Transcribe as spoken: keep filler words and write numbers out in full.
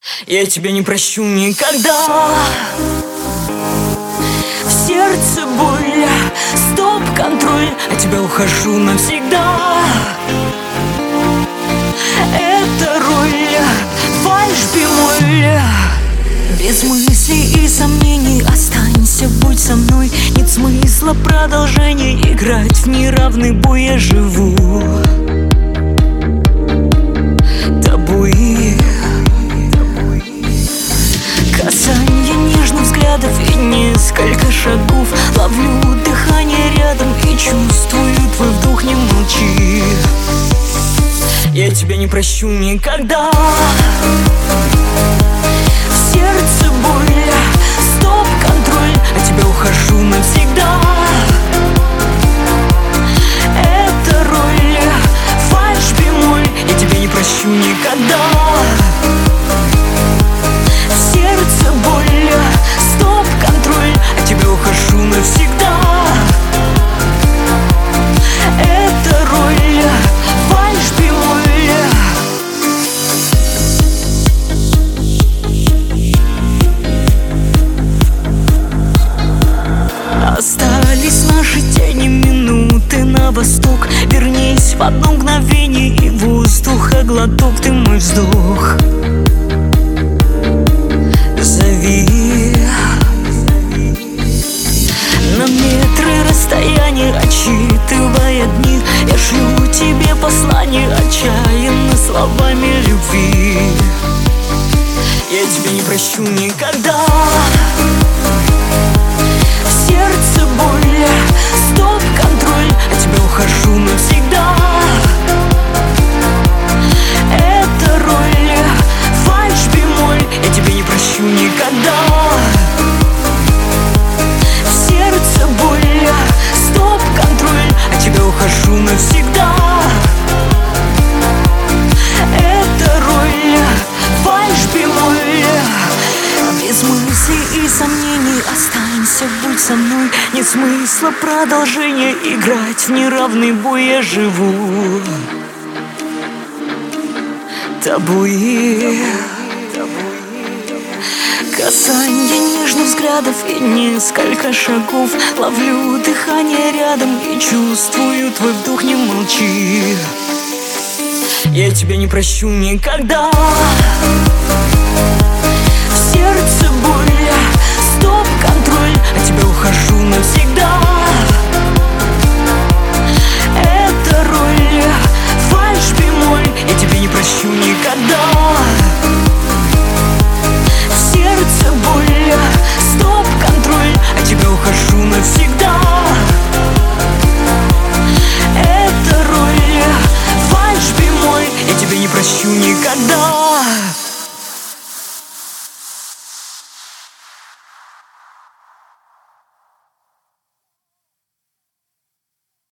Я тебя не прощу никогда. В сердце боль, стоп-контроль, от тебя ухожу навсегда. Это роль, фальшь-бемоль. Без мыслей и сомнений останься, будь со мной. Нет смысла продолжения играть в неравный бой. Я живу тобой. Касанье нежных взглядов и несколько шагов. Ловлю дыхание рядом и чувствую твой вдох. Не молчи, я тебя не прощу никогда. В сердце боль, стоп-контроль, от тебя ухожу навсегда. Это роль, фальшь-бемоль, я тебя не прощу никогда. В сердце боль, стоп-контроль, от тебя ухожу навсегда. Это роль, фальшь-бемоль. Остались наши тени, минуты на восток. Вернись в одно мгновение, и воздуха глоток. Ты мой вздох, зови. На метры расстояния, отсчитывая дни, я шлю тебе послание, отчаянно словами любви. Я тебя не прощу никогда. В сердце боль, стоп-контроль, от тебя ухожу навсегда. Это роль, фальшь-бемоль, я тебя не прощу никогда. В сердце боль, стоп-контроль, от тебя ухожу навсегда. Это роль, фальшь-бемоль. Без мыслей и сомнений останься, будь со мной. Нет смысла продолжения играть в неравный бой. Я живу тобой. Касанье нежных взглядов и несколько шагов. Ловлю дыхание рядом и чувствую твой вдох. Не молчи, я тебя не прощу никогда.